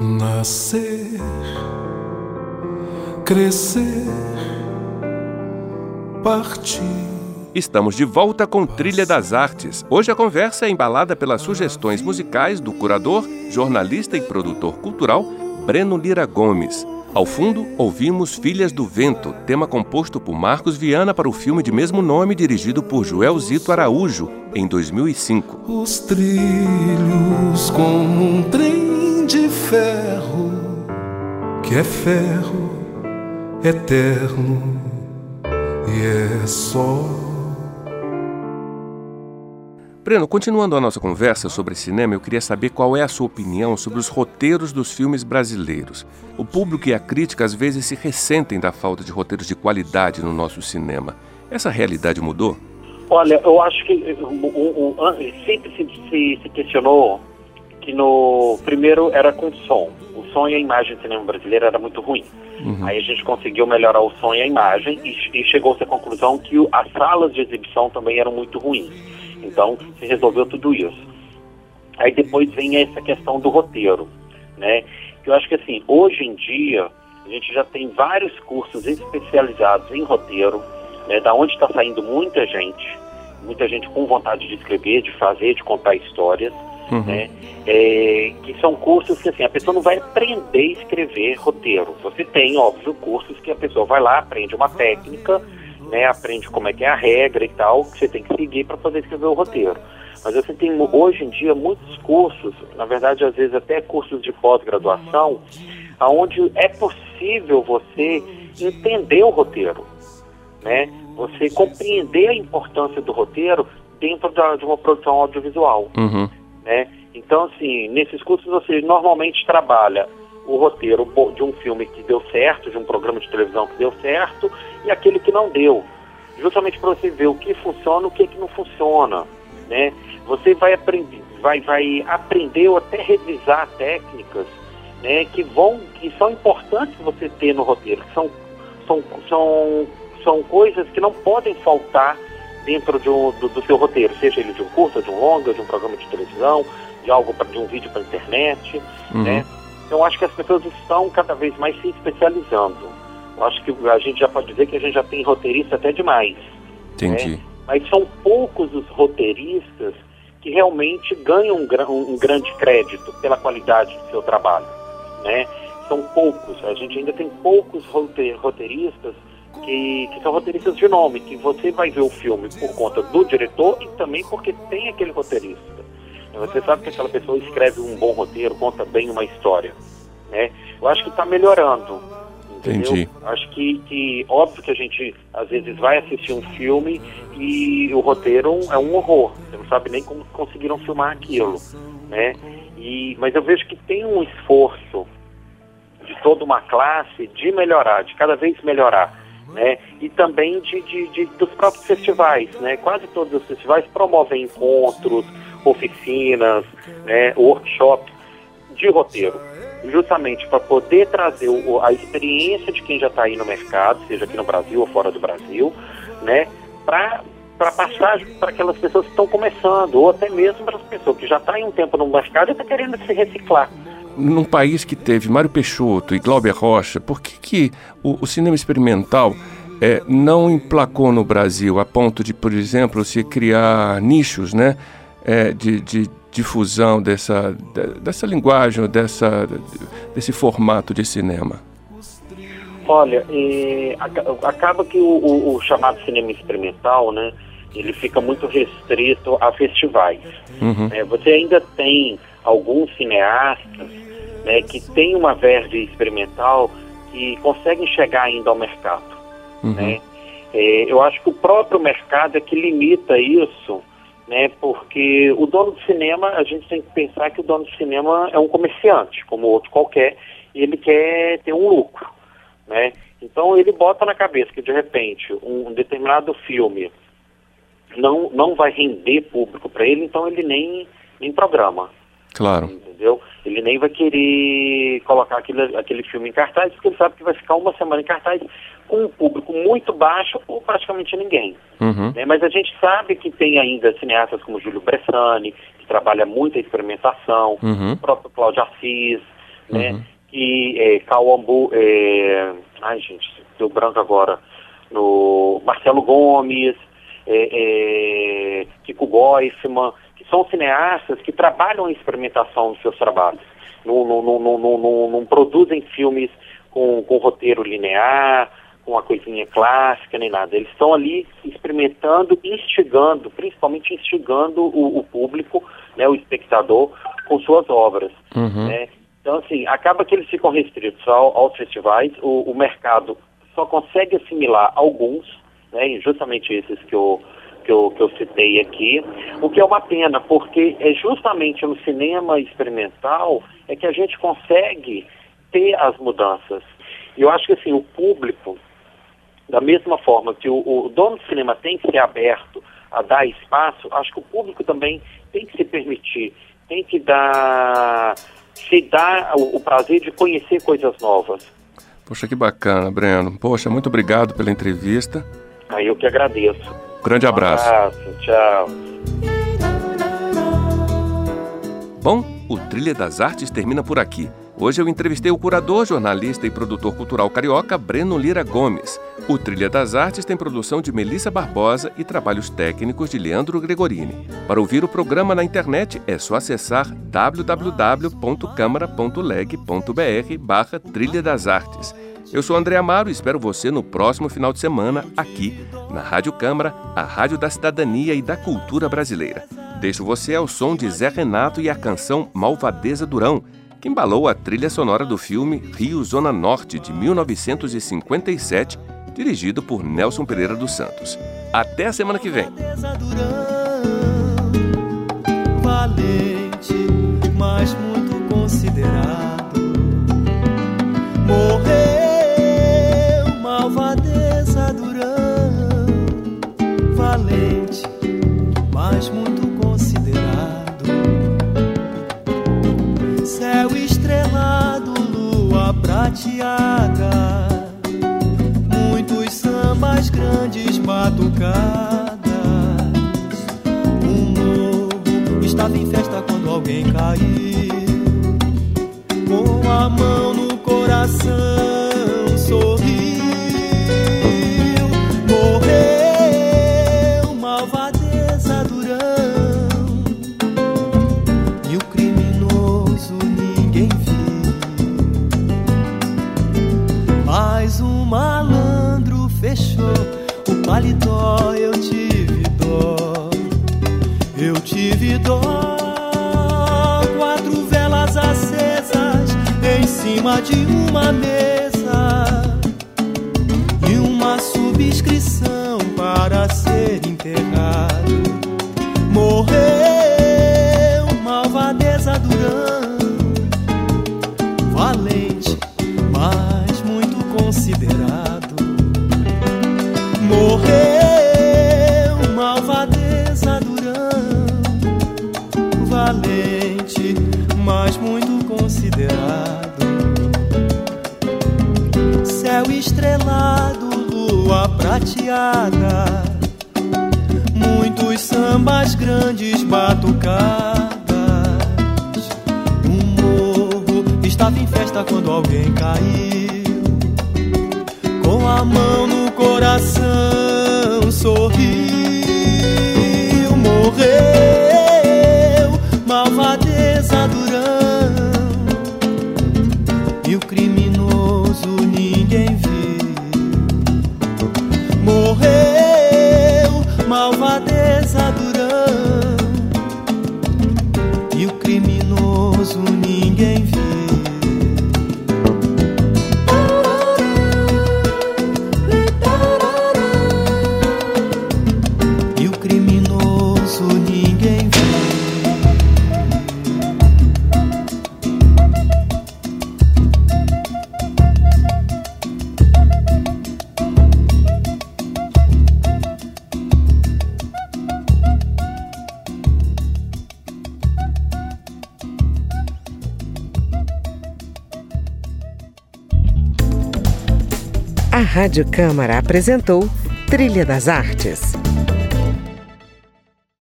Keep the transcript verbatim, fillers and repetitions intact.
Nascer, crescer, partir. Estamos de volta com Trilha das Artes. Hoje a conversa é embalada pelas sugestões musicais do curador, jornalista e produtor cultural Breno Lira Gomes. Ao fundo, ouvimos Filhas do Vento, tema composto por Marcos Viana para o filme de mesmo nome, dirigido por Joelzito Araújo, em dois mil e cinco. Os trilhos como um trem de ferro, que é ferro eterno e é só. Breno, continuando a nossa conversa sobre cinema, eu queria saber qual é a sua opinião sobre os roteiros dos filmes brasileiros. O público e a crítica às vezes se ressentem da falta de roteiros de qualidade no nosso cinema. Essa realidade mudou? Olha, eu acho que um, um, um, sempre se, se, se questionou que no primeiro era com som. O som e a imagem do cinema brasileiro era muito ruim. Uhum. Aí a gente conseguiu melhorar o som e a imagem e, e chegou-se à conclusão que o, as salas de exibição também eram muito ruins. Então, se resolveu tudo isso. Aí depois vem essa questão do roteiro, né? Eu acho que assim, hoje em dia, a gente já tem vários cursos especializados em roteiro, né? Da onde está saindo muita gente, muita gente com vontade de escrever, de fazer, de contar histórias, uhum. né? É, que são cursos que assim, a pessoa não vai aprender a escrever roteiro. Você tem, óbvio, cursos que a pessoa vai lá, aprende uma técnica, né, aprende como é que é a regra e tal, que você tem que seguir para poder escrever o roteiro. Mas você tem hoje em dia muitos cursos, na verdade às vezes até cursos de pós-graduação, onde é possível você entender o roteiro, né? Você compreender a importância do roteiro dentro da, de uma produção audiovisual. Uhum. Né? Então, assim, nesses cursos você normalmente trabalha o roteiro de um filme que deu certo, de um programa de televisão que deu certo, e aquele que não deu. Justamente para você ver o que funciona e o que, que não funciona. Né? Você vai aprender, vai, vai aprender ou até revisar técnicas, né, que, vão, que são importantes você ter no roteiro, que são, são, são, são coisas que não podem faltar dentro de um, do, do seu roteiro, seja ele de um curta, de um longa, de um programa de televisão, de algo pra, de um vídeo para a internet, uhum. né? Então, eu acho que as pessoas estão cada vez mais se especializando. Eu acho que a gente já pode dizer que a gente já tem roteirista até demais. Entendi. Né? Mas são poucos os roteiristas que realmente ganham um, um grande crédito pela qualidade do seu trabalho. Né? São poucos. A gente ainda tem poucos roteiristas que, que são roteiristas de nome, que você vai ver o filme por conta do diretor e também porque tem aquele roteirista. Você sabe que aquela pessoa escreve um bom roteiro, conta bem uma história, né? Eu acho que está melhorando, entendeu? Entendi. Acho que, que, óbvio que a gente, às vezes, vai assistir um filme e o roteiro é um horror. Você não sabe nem como conseguiram filmar aquilo, né? E, mas eu vejo que tem um esforço de toda uma classe de melhorar, de cada vez melhorar, né? E também de, de, de, dos próprios festivais, né? Quase todos os festivais promovem encontros, oficinas, né, workshops de roteiro, justamente para poder trazer o, a experiência de quem já está aí no mercado, seja aqui no Brasil ou fora do Brasil, né, para para passar para aquelas pessoas que estão começando, ou até mesmo para as pessoas que já estão em um tempo no mercado e estão querendo se reciclar. Num país que teve Mário Peixoto e Glauber Rocha, por que, que o, o cinema experimental é, não emplacou no Brasil a ponto de, por exemplo, se criar nichos, né? É, de, de difusão dessa, dessa linguagem, dessa, desse formato de cinema? Olha, é, acaba que o, o, o chamado cinema experimental, né, ele fica muito restrito a festivais. Uhum. É, você ainda tem alguns cineastas, né, que têm uma verve experimental que conseguem chegar ainda ao mercado. Uhum. Né? É, eu acho que o próprio mercado é que limita isso, né, porque o dono do cinema, a gente tem que pensar que o dono do cinema é um comerciante, como outro qualquer, e ele quer ter um lucro, né? Então ele bota na cabeça que de repente um determinado filme não, não vai render público para ele, então ele nem, nem programa. Claro. Entendeu? Ele nem vai querer colocar aquele, aquele filme em cartaz, porque ele sabe que vai ficar uma semana em cartaz com um público muito baixo ou praticamente ninguém. Uhum. Né? Mas a gente sabe que tem ainda cineastas como Júlio Bressani, que trabalha muito a experimentação, uhum. o próprio Cláudio Assis, né? Uhum. Que é, Cauambu, é, ai gente, deu branco agora, no Marcelo Gomes, é, é, Kiko Boifman, que são cineastas que trabalham em experimentação dos seus trabalhos. Não, não, não, não, não, não, não produzem filmes com, com roteiro linear, com uma coisinha clássica, nem nada. Eles estão ali experimentando, instigando, principalmente instigando o, o público, né, o espectador, com suas obras. Uhum. Né? Então, assim, acaba que eles ficam restritos ao, aos festivais, o, o mercado só consegue assimilar alguns, né, justamente esses que eu, que, eu, que eu citei aqui, o que é uma pena, porque é justamente no cinema experimental é que a gente consegue ter as mudanças. E eu acho que, assim, o público, da mesma forma que o, o dono do cinema tem que ser aberto a dar espaço, acho que o público também tem que se permitir, tem que dar, se dar o, o prazer de conhecer coisas novas. Poxa, que bacana, Breno. Poxa, muito obrigado pela entrevista. Aí eu que agradeço. Grande abraço. Um abraço, tchau. Bom, o Trilha das Artes termina por aqui. Hoje eu entrevistei o curador, jornalista e produtor cultural carioca Breno Lira Gomes. O Trilha das Artes tem produção de Melissa Barbosa e trabalhos técnicos de Leandro Gregorini. Para ouvir o programa na internet é só acessar w w w ponto câmara ponto leg ponto b r barra Trilha das Artes. Eu sou André Amaro e espero você no próximo final de semana aqui na Rádio Câmara, a rádio da cidadania e da cultura brasileira. Deixo você ao som de Zé Renato e a canção Malvadeza Durão, que embalou a trilha sonora do filme Rio Zona Norte, de mil novecentos e cinquenta e sete, dirigido por Nelson Pereira dos Santos. Até a semana que vem. Valente, mas muito considerado. Morreu, Malvadeza Durão. Valente, mas muito considerado. Céu estrelado, lua prateada, muitos sambas grandes batucadas. O morro estava em festa quando alguém caiu, com a mão no coração sorriu. Morreu, Malvadeza Durão, e o criminoso ninguém viu, mas um malandro fechou o paletó. Eu tive dó, eu tive dó. Quatro velas acesas em cima de uma mesa e uma subscrição para ser enterrado. Morreu, Malvadeza Durão, valente, mas muito considerado. Morreu, Malvadeza Durão, valente, mas muito considerado. Céu estrelado, lua prateada, muitos sambas grandes batucadas. O morro estava em festa quando alguém caiu, com a mão no coração sorriu. Morreu, Malvadeza Durão, e o criminoso ninguém viu. Morreu, Malvadeza Durão, e o criminoso ninguém viu. E o criminoso ninguém viu. A Rádio Câmara apresentou Trilha das Artes.